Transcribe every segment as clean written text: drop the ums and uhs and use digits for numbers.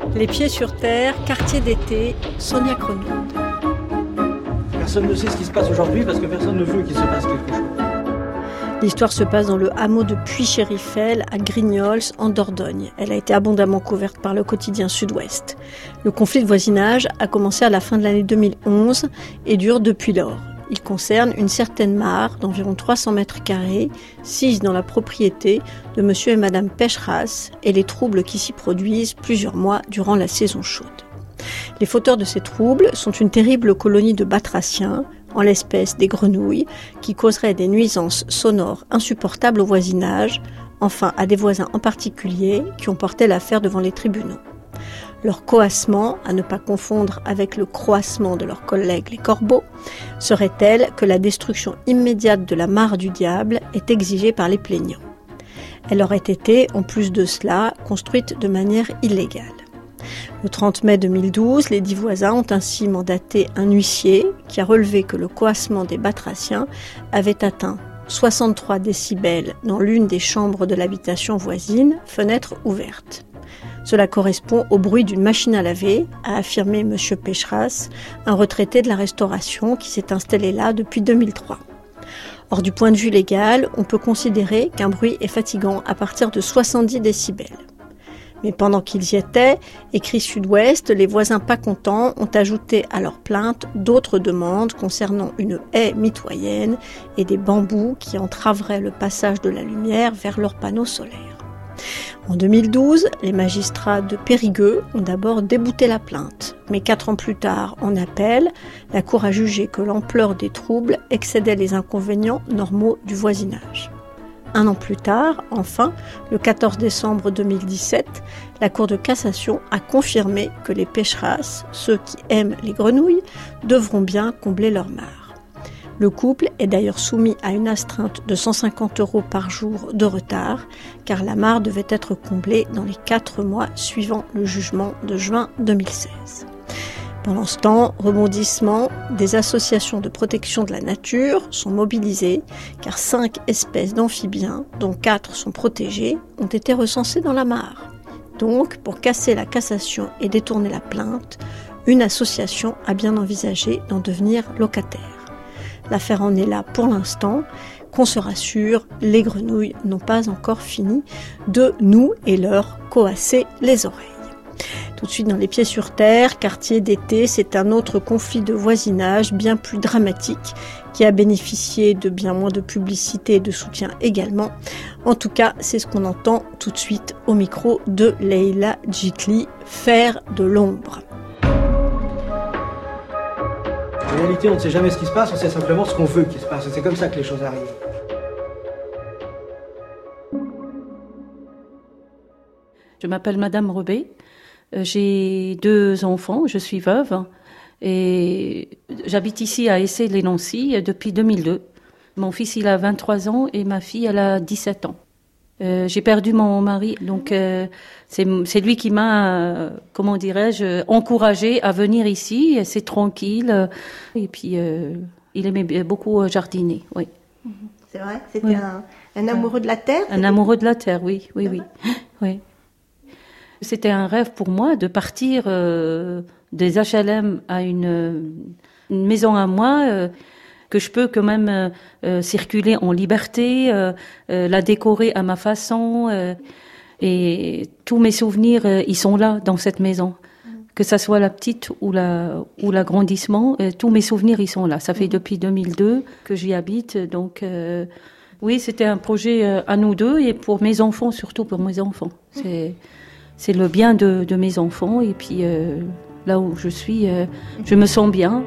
Les pieds sur terre, quartier d'été, Sonia Grenouille. Personne ne sait ce qui se passe aujourd'hui parce que personne ne veut qu'il se passe quelque chose. L'histoire se passe dans le hameau de Puy-Chérifel, à Grignols, en Dordogne. Elle a été abondamment couverte par le quotidien Sud-Ouest. Le conflit de voisinage a commencé à la fin de l'année 2011 et dure depuis lors. Il concerne une certaine mare d'environ 300 mètres carrés, sise dans la propriété de monsieur et madame Pécheras et les troubles qui s'y produisent plusieurs mois durant la saison chaude. Les fauteurs de ces troubles sont une terrible colonie de batraciens, en l'espèce des grenouilles, qui causeraient des nuisances sonores insupportables au voisinage, enfin à des voisins en particulier qui ont porté l'affaire devant les tribunaux. Leur coassement, à ne pas confondre avec le croassement de leurs collègues les corbeaux, serait tel que la destruction immédiate de la mare du diable est exigée par les plaignants. Elle aurait été, en plus de cela, construite de manière illégale. Le 30 mai 2012, les 10 voisins ont ainsi mandaté un huissier qui a relevé que le coassement des batraciens avait atteint 63 décibels dans l'une des chambres de l'habitation voisine, fenêtre ouverte. Cela correspond au bruit d'une machine à laver, a affirmé M. Pécheras, un retraité de la restauration qui s'est installé là depuis 2003. Or, du point de vue légal, on peut considérer qu'un bruit est fatigant à partir de 70 décibels. Mais pendant qu'ils y étaient, écrit Sud-Ouest, les voisins pas contents ont ajouté à leur plainte d'autres demandes concernant une haie mitoyenne et des bambous qui entraveraient le passage de la lumière vers leurs panneaux solaires. En 2012, les magistrats de Périgueux ont d'abord débouté la plainte. Mais 4 ans plus tard, en appel, la Cour a jugé que l'ampleur des troubles excédait les inconvénients normaux du voisinage. 1 an plus tard, enfin, le 14 décembre 2017, la Cour de cassation a confirmé que les Pécheras, ceux qui aiment les grenouilles, devront bien combler leur mare. Le couple est d'ailleurs soumis à une astreinte de 150 € par jour de retard, car la mare devait être comblée dans les 4 mois suivant le jugement de juin 2016. Pendant ce temps, rebondissement, des associations de protection de la nature sont mobilisées car 5 espèces d'amphibiens, dont 4 sont protégées, ont été recensées dans la mare. Donc, pour casser la cassation et détourner la plainte, une association a bien envisagé d'en devenir locataire. L'affaire en est là pour l'instant. Qu'on se rassure, les grenouilles n'ont pas encore fini de nous et leur coasser les oreilles. Tout de suite dans les pieds sur terre, quartier d'été, c'est un autre conflit de voisinage bien plus dramatique qui a bénéficié de bien moins de publicité et de soutien également. En tout cas, c'est ce qu'on entend tout de suite au micro de Leila Djikli, faire de l'ombre. En réalité, on ne sait jamais ce qui se passe, on sait simplement ce qu'on veut qu'il se passe. C'est comme ça que les choses arrivent. Je m'appelle Madame Robet. J'ai 2 enfants, je suis veuve et j'habite ici à Essay-les-Nancy depuis 2002. Mon fils, il a 23 ans et ma fille, elle a 17 ans. J'ai perdu mon mari, donc c'est lui qui m'a, comment dirais-je, encouragée à venir ici. C'est tranquille et puis il aimait beaucoup jardiner, oui. C'est vrai, c'était un amoureux de la terre. Un amoureux de la terre, oui. Oui. C'était un rêve pour moi de partir des HLM à une maison à moi, que je peux quand même circuler en liberté, la décorer à ma façon. Et tous mes souvenirs, ils sont là, dans cette maison. Que ça soit la petite ou l'agrandissement, tous mes souvenirs, ils sont là. Ça fait depuis 2002 que j'y habite, donc... oui, c'était un projet à nous deux et pour mes enfants, surtout pour mes enfants. C'est le bien de mes enfants et puis là où je suis, je me sens bien.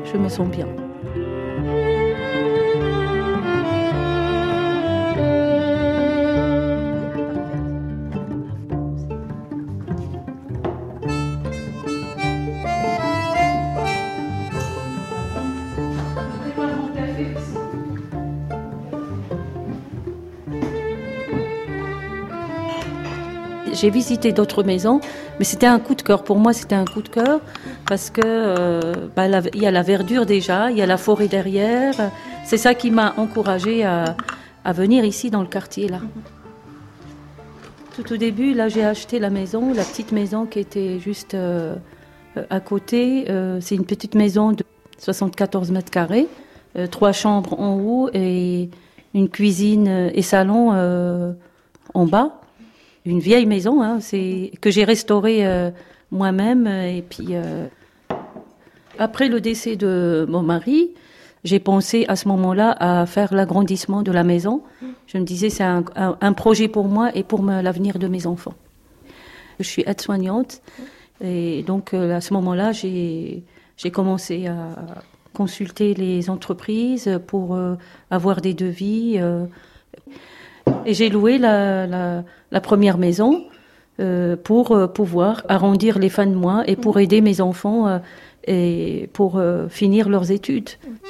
J'ai visité d'autres maisons, mais c'était un coup de cœur. Pour moi, c'était un coup de cœur parce que il y a la verdure déjà, il y a la forêt derrière. C'est ça qui m'a encouragée à venir ici dans le quartier là. Tout au début, là, j'ai acheté la maison, la petite maison qui était juste à côté. C'est une petite maison de 74 mètres carrés, 3 chambres en haut et une cuisine et salon en bas. Une vieille maison, hein, que j'ai restaurée moi-même. Et puis, après le décès de mon mari, j'ai pensé à ce moment-là à faire l'agrandissement de la maison. Je me disais, c'est un projet pour moi et pour l'avenir de mes enfants. Je suis aide-soignante et donc à ce moment-là, j'ai commencé à consulter les entreprises pour avoir des devis. Et j'ai loué la première maison pour pouvoir arrondir les fins de mois et pour aider mes enfants et pour finir leurs études.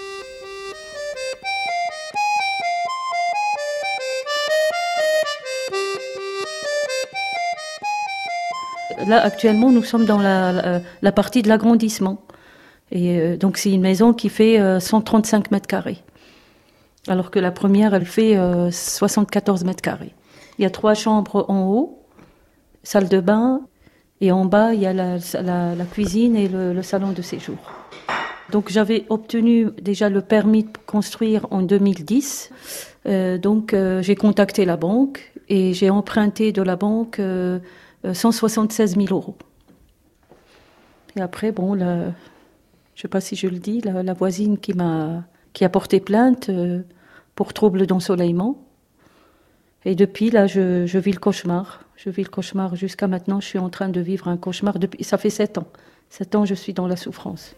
Là, actuellement, nous sommes dans la partie de l'agrandissement. Et donc, c'est une maison qui fait 135 mètres carrés. Alors que la première, elle fait 74 mètres carrés. Il y a 3 chambres en haut, salle de bain, et en bas, il y a la cuisine et le salon de séjour. Donc, j'avais obtenu déjà le permis de construire en 2010. Donc, j'ai contacté la banque et j'ai emprunté de la banque 176 000 euros. Et après, bon, je ne sais pas si je le dis, la voisine qui a porté plainte pour trouble d'ensoleillement. Et depuis, là, je vis le cauchemar. Je vis le cauchemar jusqu'à maintenant. Je suis en train de vivre un cauchemar. Ça fait 7 ans. 7 ans, je suis dans la souffrance.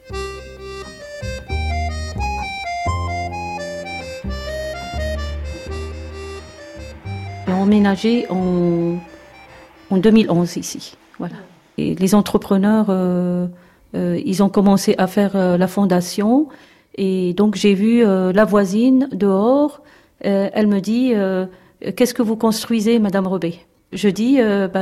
J'ai emménagé en 2011 ici. Voilà. Et les entrepreneurs, ils ont commencé à faire la fondation. Et donc, j'ai vu la voisine dehors. Elle me dit, qu'est-ce que vous construisez, Madame Rebet? Je dis,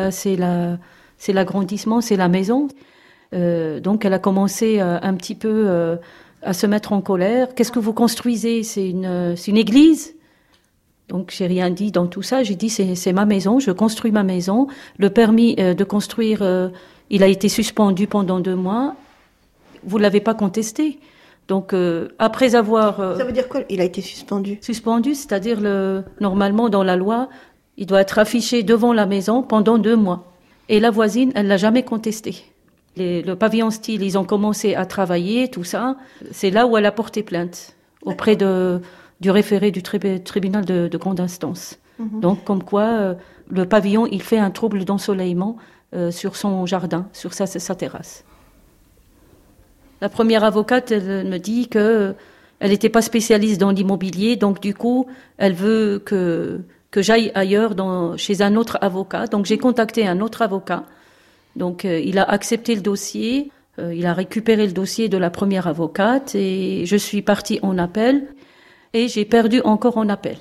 c'est l'agrandissement, c'est la maison. Donc, elle a commencé un petit peu à se mettre en colère. Qu'est-ce que vous construisez? C'est une église? Donc, j'ai rien dit dans tout ça. J'ai dit, c'est ma maison, je construis ma maison. Le permis de construire, il a été suspendu pendant 2 mois. Vous l'avez pas contesté. Donc, après avoir... Ça veut dire quoi, il a été suspendu? Suspendu, c'est-à-dire, normalement, dans la loi, il doit être affiché devant la maison pendant 2 mois. Et la voisine, elle l'a jamais contesté. Le pavillon style, ils ont commencé à travailler, tout ça. C'est là où elle a porté plainte, auprès du référé du tribunal de grande instance. Mm-hmm. Donc, comme quoi, le pavillon, il fait un trouble d'ensoleillement sur son jardin, sur sa terrasse. La première avocate, elle me dit que elle n'était pas spécialiste dans l'immobilier, donc du coup, elle veut que j'aille ailleurs chez un autre avocat. Donc j'ai contacté un autre avocat. Donc il a accepté le dossier, il a récupéré le dossier de la première avocate et je suis partie en appel et j'ai perdu encore en appel.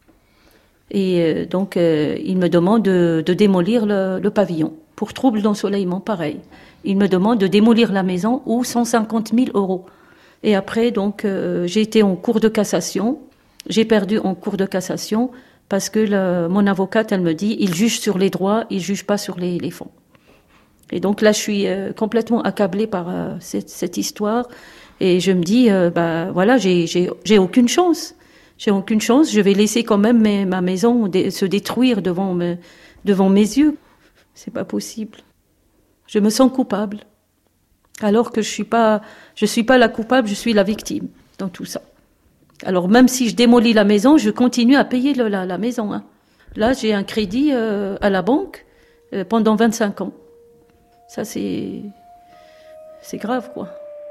Et donc il me demande de démolir le pavillon pour trouble d'ensoleillement, pareil. Il me demande de démolir la maison ou 150 000 euros. Et après, donc, j'ai été en cour de cassation. J'ai perdu en cour de cassation parce que mon avocate, elle me dit, il juge sur les droits, il juge pas sur les fonds. Et donc là, je suis complètement accablée par cette histoire. Et je me dis, voilà, j'ai aucune chance. J'ai aucune chance. Je vais laisser quand même ma maison se détruire devant mes yeux. C'est pas possible. Je me sens coupable, alors que je suis pas la coupable, je suis la victime dans tout ça. Alors même si je démolis la maison, je continue à payer la maison. Hein. Là, j'ai un crédit à la banque pendant 25 ans. Ça, c'est grave, quoi.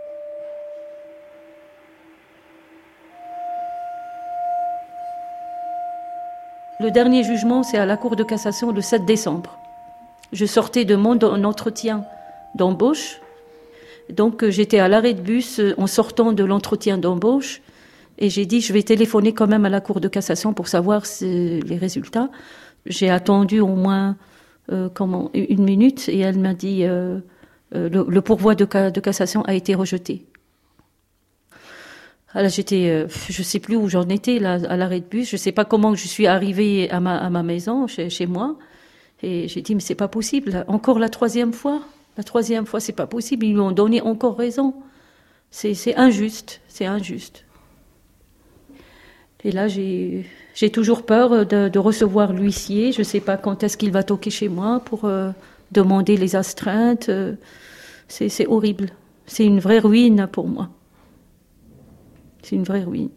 Le dernier jugement, c'est à la Cour de cassation le 7 décembre. Je sortais de mon entretien d'embauche. Donc, j'étais à l'arrêt de bus en sortant de l'entretien d'embauche. Et j'ai dit, je vais téléphoner quand même à la Cour de cassation pour savoir les résultats. J'ai attendu au moins 1 minute et elle m'a dit le pourvoi de cassation a été rejeté. Alors j'étais, je sais plus où j'en étais là, à l'arrêt de bus. Je sais pas comment je suis arrivée à ma maison, chez moi. Et j'ai dit, mais c'est pas possible. Encore la troisième fois, c'est pas possible. Ils lui ont donné encore raison. C'est injuste, c'est injuste. Et là, j'ai toujours peur de recevoir l'huissier. Je sais pas quand est-ce qu'il va toquer chez moi pour demander les astreintes. C'est horrible. C'est une vraie ruine pour moi. C'est une vraie ruine.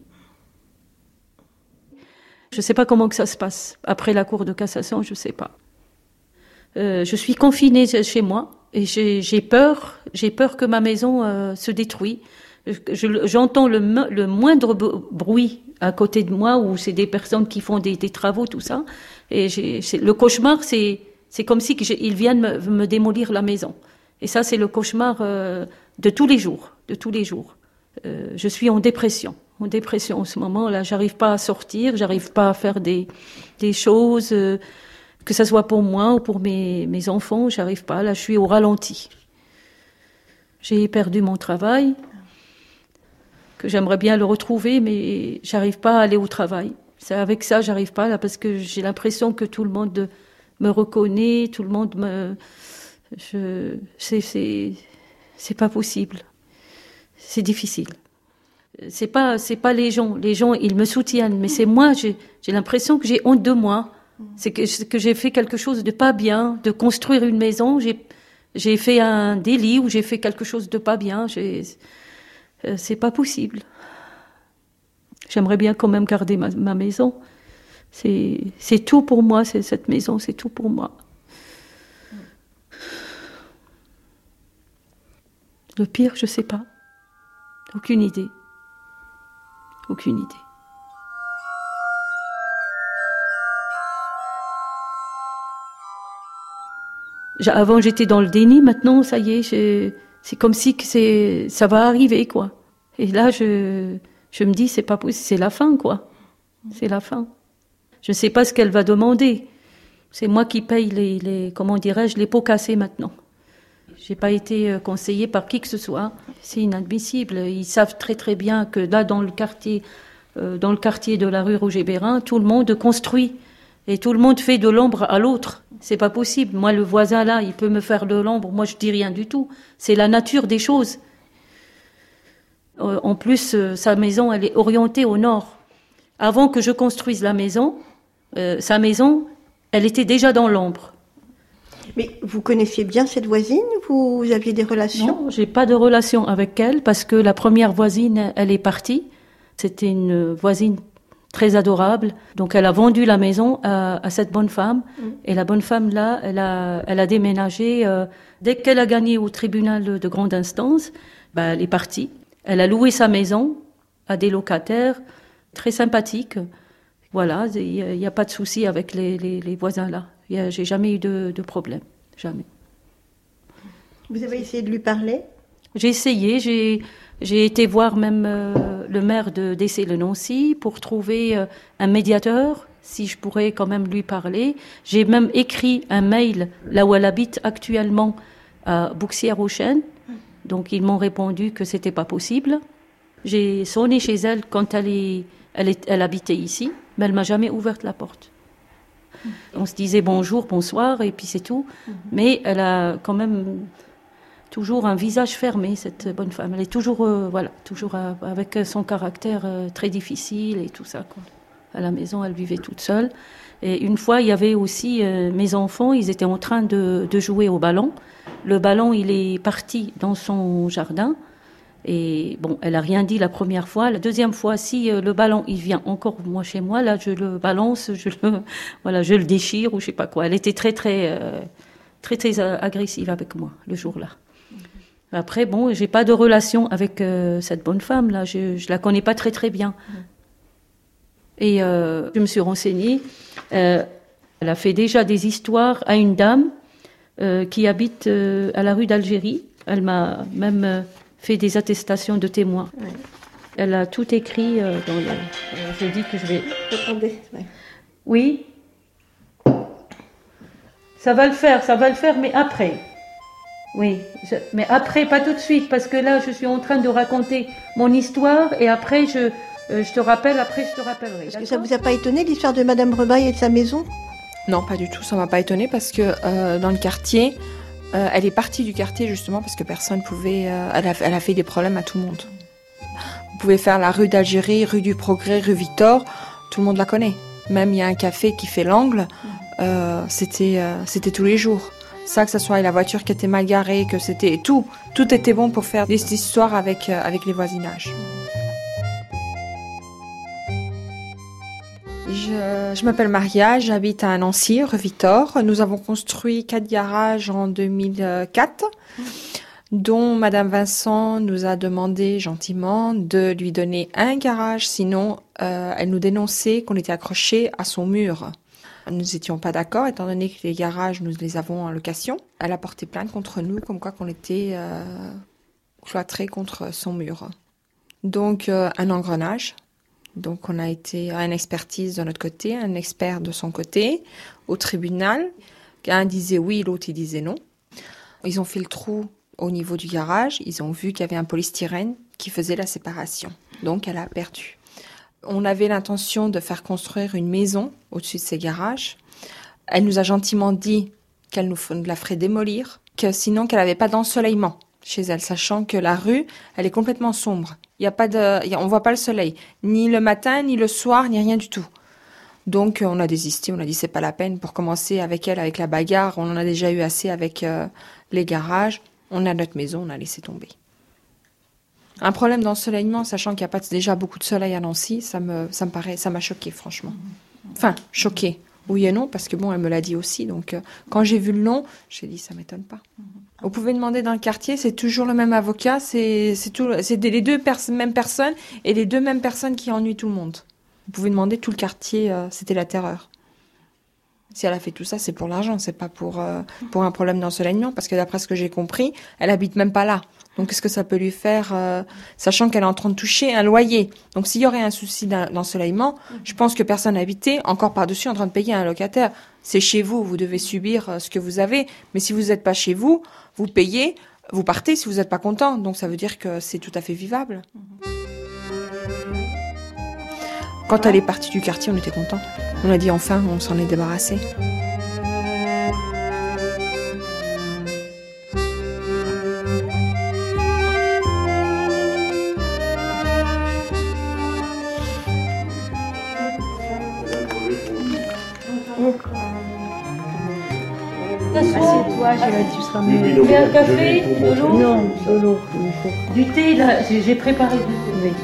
Je sais pas comment que ça se passe. Après la Cour de cassation, je sais pas. Je suis confinée chez moi et j'ai peur que ma maison se détruise. J'entends le moindre bruit à côté de moi où c'est des personnes qui font des travaux, tout ça. Et le cauchemar, c'est comme si ils viennent me démolir la maison. Et ça, c'est le cauchemar de tous les jours, je suis en dépression en ce moment. Là, j'arrive pas à sortir, j'arrive pas à faire des choses, que ça soit pour moi ou pour mes enfants, j'arrive pas. Là, je suis au ralenti. J'ai perdu mon travail, que j'aimerais bien le retrouver, mais j'arrive pas à aller au travail. Avec ça, j'arrive pas là parce que j'ai l'impression que tout le monde me reconnaît, tout le monde c'est pas possible. C'est difficile. C'est pas les gens. Les gens, ils me soutiennent, mais c'est moi, j'ai l'impression que j'ai honte de moi. C'est que j'ai fait quelque chose de pas bien, de construire une maison. J'ai fait un délit ou j'ai fait quelque chose de pas bien. C'est pas possible. J'aimerais bien quand même garder ma maison. C'est tout pour moi, cette maison, c'est tout pour moi. Le pire, je sais pas. Aucune idée. Aucune idée. Avant, j'étais dans le déni. Maintenant, ça y est, c'est comme si ça va arriver, quoi. Et là, je me dis, c'est pas possible, c'est la fin, quoi. C'est la fin. Je ne sais pas ce qu'elle va demander. C'est moi qui paye les pots cassés maintenant. J'ai pas été conseillée par qui que ce soit. C'est inadmissible. Ils savent très très bien que là, dans le quartier de la rue Roger-Bérin, tout le monde construit et tout le monde fait de l'ombre à l'autre. C'est pas possible. Moi, le voisin là, il peut me faire de l'ombre. Moi, je dis rien du tout. C'est la nature des choses. En plus, sa maison, elle est orientée au nord. Avant que je construise la maison, sa maison, elle était déjà dans l'ombre. Mais vous connaissiez bien cette voisine? Vous aviez des relations? Non, j'ai pas de relation avec elle parce que la première voisine, elle est partie. C'était une voisine très adorable. Donc, elle a vendu la maison à cette bonne femme. Et la bonne femme, là, elle a déménagé. Dès qu'elle a gagné au tribunal de grande instance, elle est partie. Elle a loué sa maison à des locataires très sympathiques. Voilà, il n'y a pas de souci avec les voisins là. J'ai jamais eu de problème, jamais. Vous avez essayé de lui parler? J'ai essayé, j'ai été voir même le maire de Dessay-le-Nancy pour trouver un médiateur, si je pourrais quand même lui parler. J'ai même écrit un mail là où elle habite actuellement à Bouxières-aux-Chênes. Donc ils m'ont répondu que c'était pas possible. J'ai sonné chez elle quand elle habitait ici, mais elle m'a jamais ouvert la porte. On se disait bonjour, bonsoir, et puis c'est tout. Mais elle a quand même toujours un visage fermé, cette bonne femme. Elle est toujours, toujours avec son caractère très difficile et tout ça, quoi. À la maison, elle vivait toute seule. Et une fois, il y avait aussi mes enfants, ils étaient en train de jouer au ballon. Le ballon, il est parti dans son jardin. Et bon, elle a rien dit la première fois. La deuxième fois, si le ballon, il vient encore chez moi, là, je le balance, je le déchire ou je sais pas quoi. Elle était très, très, très, très agressive avec moi le jour-là. Après, bon, j'ai pas de relation avec cette bonne femme là. Je la connais pas très, très bien. Et je me suis renseignée. Elle a fait déjà des histoires à une dame qui habite à la rue d'Algérie. Elle m'a même fait des attestations de témoins. Ouais. Elle a tout écrit dans le... je dis que je vais... Attendez. Ouais. Oui. Ça va le faire, mais après. Oui, mais après, pas tout de suite, parce que là, je suis en train de raconter mon histoire, et après, je te rappellerai. Est-ce que ça vous a pas étonné, l'histoire de Madame Rebaille et de sa maison? Non, pas du tout, ça m'a pas étonnée parce que dans le quartier, elle est partie du quartier justement parce que personne pouvait... elle a fait des problèmes à tout le monde. Vous pouvez faire la rue d'Algérie, rue du Progrès, rue Victor, tout le monde la connaît. Même il y a un café qui fait l'angle, c'était tous les jours. Ça, que ce soit la voiture qui était mal garée, que c'était tout était bon pour faire des histoires avec les voisinages. Je m'appelle Maria, j'habite à Nancy, rue Victor. Nous avons construit 4 garages en 2004, dont Madame Vincent nous a demandé gentiment de lui donner un garage, sinon elle nous dénonçait qu'on était accrochés à son mur. Nous n'étions pas d'accord, étant donné que les garages, nous les avons en location. Elle a porté plainte contre nous, comme quoi qu'on était cloîtrés contre son mur. Donc, un engrenage. Donc, on a été à une expertise de notre côté, un expert de son côté, au tribunal. Un disait oui, l'autre il disait non. Ils ont fait le trou au niveau du garage. Ils ont vu qu'il y avait un polystyrène qui faisait la séparation. Donc, elle a perdu. On avait l'intention de faire construire une maison au-dessus de ces garages. Elle nous a gentiment dit qu'elle nous la ferait démolir, que sinon qu'elle n'avait pas d'ensoleillement chez elle, sachant que la rue, elle est complètement sombre. On voit pas le soleil, ni le matin, ni le soir, ni rien du tout. Donc on a désisté, on a dit c'est pas la peine pour commencer avec elle, avec la bagarre. On en a déjà eu assez avec les garages. On a notre maison, on a laissé tomber. Un problème d'ensoleillement, sachant qu'il n'y a pas déjà beaucoup de soleil à Nancy, ça m'a choqué, franchement. Enfin, choqué. Oui et non, parce que bon, elle me l'a dit aussi. Donc, quand j'ai vu le nom, j'ai dit, ça m'étonne pas. Vous pouvez demander dans le quartier, c'est toujours le même avocat, c'est les deux mêmes personnes et les deux mêmes personnes qui ennuient tout le monde. Vous pouvez demander tout le quartier, c'était la terreur. Si elle a fait tout ça, c'est pour l'argent, c'est pas pour un problème d'ensoleillement, parce que d'après ce que j'ai compris, elle habite même pas là. Donc, qu'est-ce que ça peut lui faire, sachant qu'elle est en train de toucher un loyer. Donc, s'il y aurait un souci d'ensoleillement, je pense que personne n'habitait, encore par-dessus, en train de payer un locataire. C'est chez vous, vous devez subir ce que vous avez. Mais si vous n'êtes pas chez vous, vous payez, vous partez si vous n'êtes pas content. Donc, ça veut dire que c'est tout à fait vivable. Quand elle est partie du quartier, on était contents. On a dit enfin, on s'en est débarrassé. Assieds-toi, tu seras mieux. Tu veux un café, de l'eau? Non, de l'eau. Du thé, là, j'ai préparé du thé.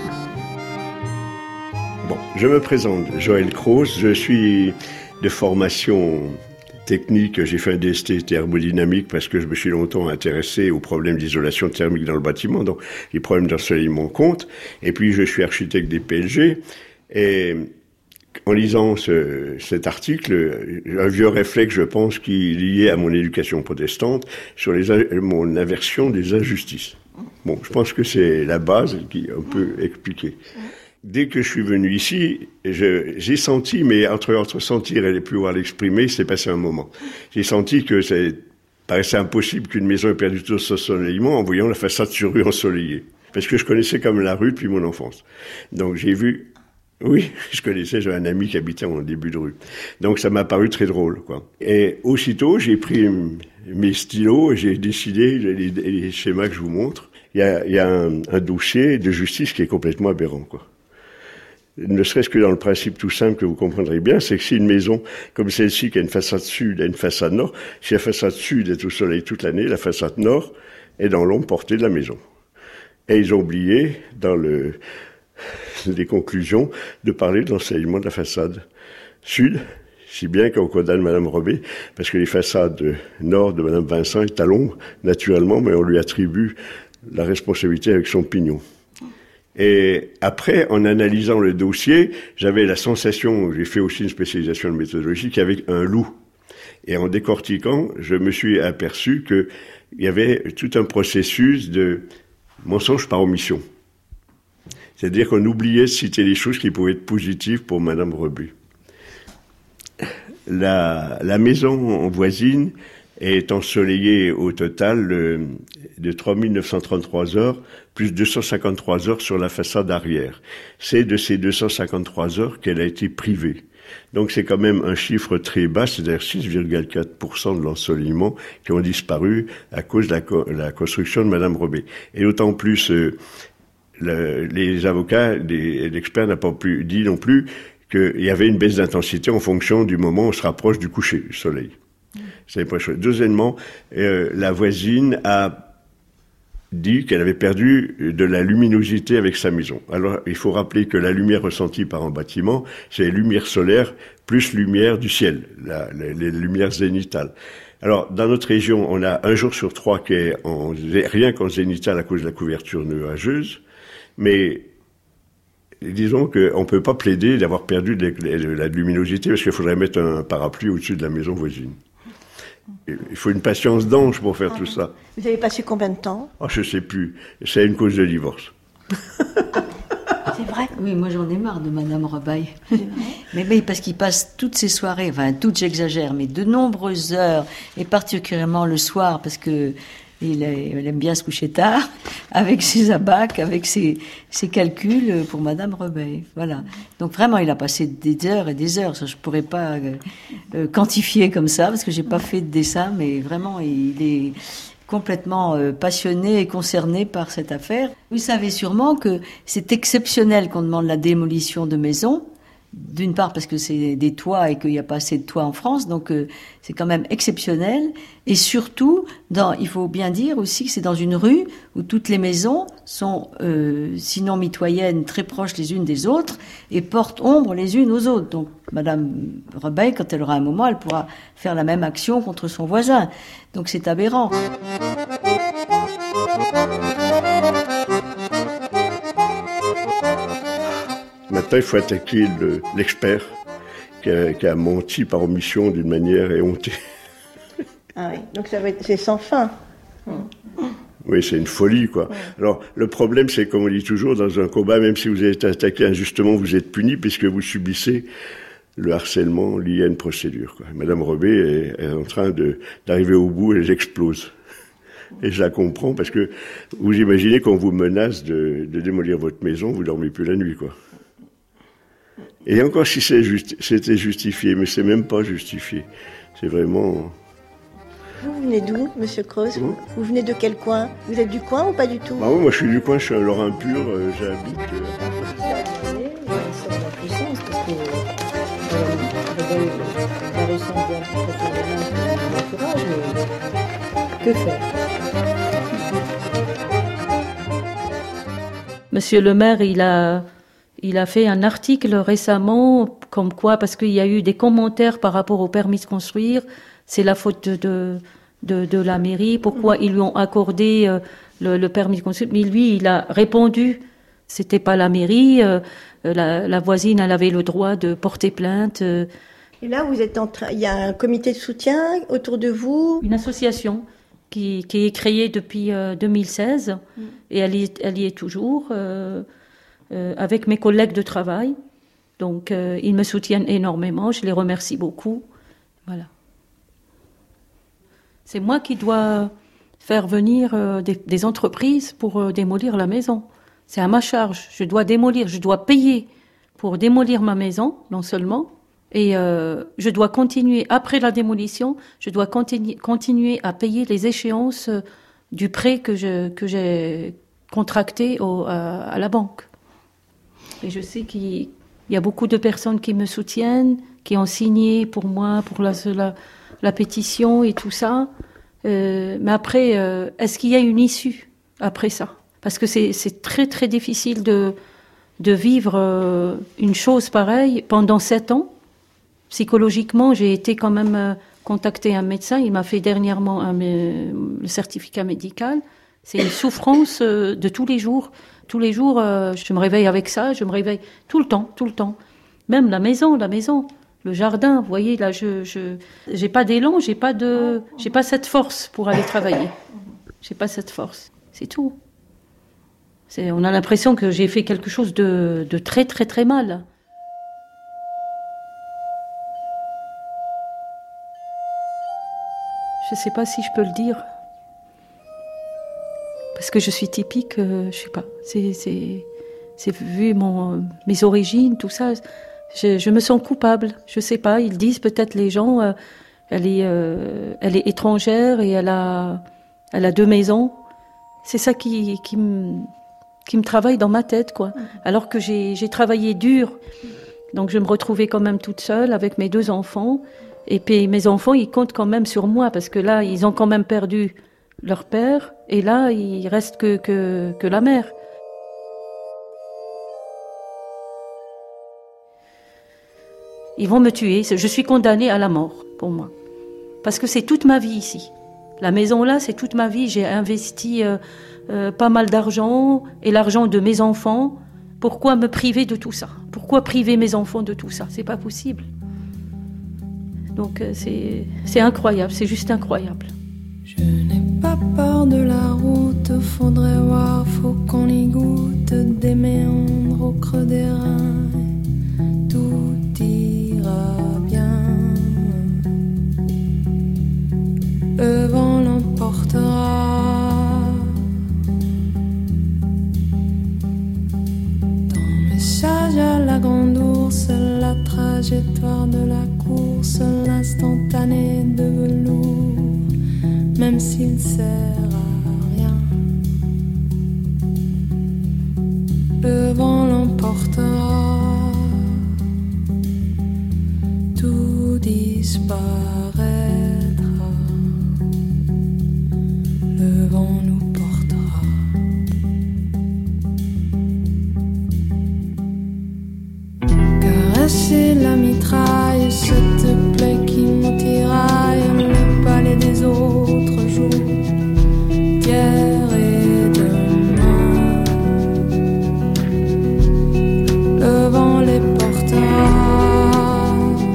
Bon, je me présente, Joël Croce, je suis de formation technique, j'ai fait un DST thermodynamique parce que je me suis longtemps intéressé aux problèmes d'isolation thermique dans le bâtiment, donc les problèmes d'ensoleillement comptent, et puis je suis architecte des PLG, et en lisant cet article, un vieux réflexe, je pense, qui est lié à mon éducation protestante, sur mon aversion des injustices. Bon, je pense que c'est la base qui on peut expliquer. Dès que je suis venu ici, j'ai senti, mais entre sentir et pouvoir l'exprimer, c'est passé un moment. J'ai senti que paraissait impossible qu'une maison ait perdu tout son ensoleillement en voyant la façade sur rue ensoleillée. Parce que je connaissais comme la rue depuis mon enfance. Donc j'ai vu, oui, je connaissais, j'avais un ami qui habitait en début de rue. Donc ça m'a paru très drôle, quoi. Et aussitôt, j'ai pris mes stylos et j'ai décidé les schémas que je vous montre. Il y a un dossier de justice qui est complètement aberrant, quoi. Ne serait-ce que dans le principe tout simple que vous comprendrez bien, c'est que si une maison comme celle-ci qui a une façade sud et une façade nord, si la façade sud est au soleil toute l'année, la façade nord est dans l'ombre portée de la maison. Et ils ont oublié, dans les conclusions, de parler de l'ensoleillement de la façade sud, si bien qu'on condamne Madame Robé, parce que les façades nord de Madame Vincent est à l'ombre, naturellement, mais on lui attribue la responsabilité avec son pignon. Et après, en analysant le dossier, j'avais la sensation, j'ai fait aussi une spécialisation en méthodologie, qu'il y avait un loup. Et en décortiquant, je me suis aperçu qu'il y avait tout un processus de mensonge par omission. C'est-à-dire qu'on oubliait de citer les choses qui pouvaient être positives pour Madame Rebut. La maison voisine est ensoleillée au total de 3933 heures, plus 253 heures sur la façade arrière. C'est de ces 253 heures qu'elle a été privée. Donc c'est quand même un chiffre très bas, c'est-à-dire 6,4% de l'ensoleillement qui ont disparu à cause de la construction de Madame Robet. Et d'autant plus, les avocats, les experts n'ont pas dit non plus qu'il y avait une baisse d'intensité en fonction du moment où on se rapproche du coucher du soleil. C'est pas chouette. Deuxièmement, la voisine a dit qu'elle avait perdu de la luminosité avec sa maison. Alors, il faut rappeler que la lumière ressentie par un bâtiment, c'est lumière solaire plus lumière du ciel, les lumières zénitales. Alors, dans notre région, on a 1 jour sur 3 qui est rien qu'en zénital à cause de la couverture nuageuse, mais disons qu'on ne peut pas plaider d'avoir perdu de la luminosité parce qu'il faudrait mettre un parapluie au-dessus de la maison voisine. Il faut une patience d'ange pour faire tout ça. Vous avez passé combien de temps? Oh, je ne sais plus. C'est une cause de divorce. C'est vrai? Oui, moi j'en ai marre de Madame Rebaille. Mais parce qu'il passe toutes ses soirées, enfin toutes j'exagère, mais de nombreuses heures, et particulièrement le soir, parce que il aime bien se coucher tard, avec ses abacs, avec ses calculs pour Madame Rebaille. Voilà. Donc vraiment, il a passé des heures et des heures. Ça, je pourrais pas quantifier comme ça, parce que j'ai pas fait de dessin, mais vraiment, il est complètement passionné et concerné par cette affaire. Vous savez sûrement que c'est exceptionnel qu'on demande la démolition de maisons. D'une part parce que c'est des toits et qu'il n'y a pas assez de toits en France, donc c'est quand même exceptionnel. Et surtout, il faut bien dire aussi que c'est dans une rue où toutes les maisons sont, sinon mitoyennes, très proches les unes des autres et portent ombre les unes aux autres. Donc Madame Rebaille, quand elle aura un moment, elle pourra faire la même action contre son voisin. Donc c'est aberrant. Maintenant, il faut attaquer l'expert qui a menti par omission d'une manière éhontée. Ah oui, donc c'est sans fin. Oui, c'est une folie, quoi. Alors, le problème, c'est comme on dit toujours, dans un combat, même si vous êtes attaqué injustement, vous êtes puni puisque vous subissez le harcèlement lié à une procédure, quoi. Madame Robet est en train d'arriver au bout et j'explose. Et je la comprends parce que vous imaginez qu'on vous menace de démolir votre maison, vous dormez plus la nuit, quoi. Et encore si c'était justifié, mais c'est même pas justifié. C'est vraiment... Vous venez d'où, Monsieur Creuse? Vous venez de quel coin? Vous êtes du coin ou pas du tout? Ah oui, moi je suis du coin, je suis un Lorrain pur, j'habite... Que faire? Monsieur le maire, il a fait un article récemment, comme quoi, parce qu'il y a eu des commentaires par rapport au permis de construire, c'est la faute de la mairie, pourquoi ils lui ont accordé le permis de construire. Mais lui, il a répondu, c'était pas la mairie, la voisine, elle avait le droit de porter plainte. Et là, vous êtes il y a un comité de soutien autour de vous? Une association qui est créée depuis 2016, et elle y est toujours. Avec mes collègues de travail. Donc, ils me soutiennent énormément. Je les remercie beaucoup. Voilà. C'est moi qui dois faire venir des entreprises pour démolir la maison. C'est à ma charge. Je dois démolir. Je dois payer pour démolir ma maison, non seulement. Et je dois continuer, après la démolition, je dois continuer à payer les échéances du prêt que j'ai contracté à la banque. Et je sais qu'il y a beaucoup de personnes qui me soutiennent, qui ont signé pour moi, pour la pétition et tout ça. Mais après, est-ce qu'il y a une issue après ça? Parce que c'est très très difficile de vivre une chose pareille pendant 7 ans. Psychologiquement, j'ai été quand même contacter un médecin. Il m'a fait dernièrement le certificat médical. C'est une souffrance de tous les jours. Tous les jours, je me réveille avec ça, je me réveille tout le temps. Même la maison, le jardin, vous voyez, là, j'ai pas d'élan, j'ai pas cette force pour aller travailler. J'ai pas cette force. C'est tout. On a l'impression que j'ai fait quelque chose de très, très, très mal. Je sais pas si je peux le dire. Parce que je suis typique, je sais pas. C'est vu mes origines, tout ça. Je me sens coupable. Je sais pas. Ils disent peut-être les gens, elle est étrangère et elle a 2 maisons. C'est ça qui me travaille dans ma tête, quoi. Alors que j'ai travaillé dur. Donc je me retrouvais quand même toute seule avec mes 2 enfants. Et puis mes enfants, ils comptent quand même sur moi parce que là, ils ont quand même perdu leur père. Et là, il reste que la mère. Ils vont me tuer. Je suis condamnée à la mort, pour moi. Parce que c'est toute ma vie ici. La maison là, c'est toute ma vie. J'ai investi pas mal d'argent et l'argent de mes enfants. Pourquoi me priver de tout ça? Pourquoi priver mes enfants de tout ça? C'est pas possible. Donc c'est incroyable, c'est juste incroyable. Je n'ai pas peur de la route, faudrait voir, faut qu'on y goûte des méandres au creux des reins. Tout ira bien. Le vent l'emportera. Dans message à la grande ours, la trajectoire de la course, l'instantané de velours, même s'il sert à rien. Le vent l'emportera, tout disparaîtra. Le vent nous portera. Caresser la mitraille, cette plaie qui nous tiraille, le palais des autres jours, d'hier et demain. Le vent les portera.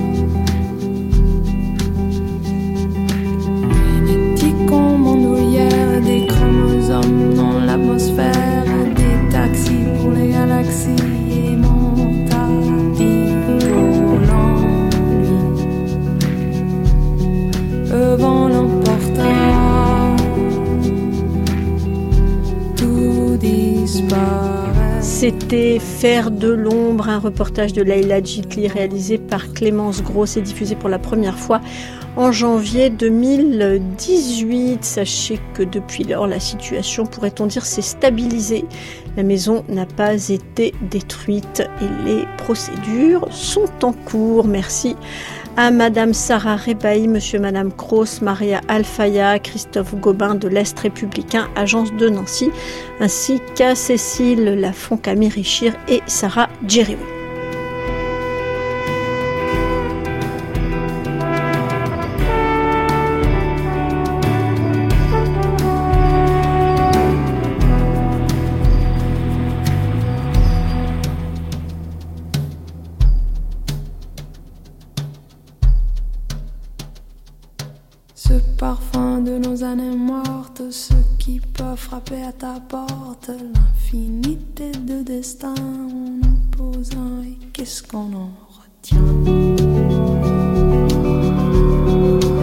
Génétique en bandoulière, des chromosomes dans l'atmosphère, des taxis pour les galaxies. Le vent l'emportera, tout disparaît. C'était Faire de l'ombre, un reportage de Leïla Djitli réalisé par Clémence Gross et diffusé pour la première fois en janvier 2018. Sachez que depuis lors, la situation, pourrait-on dire, s'est stabilisée. La maison n'a pas été détruite et les procédures sont en cours. Merci à Madame Sarah Rebaï, Monsieur Madame Cross, Maria Alfaya, Christophe Gobin de l'Est républicain, agence de Nancy, ainsi qu'à Cécile Lafont, Camille Richir et Sarah Djeriwi. Ce parfum de nos années mortes, ce qui peut frapper à ta porte, l'infinité de destins, on en pose un et qu'est-ce qu'on en retient?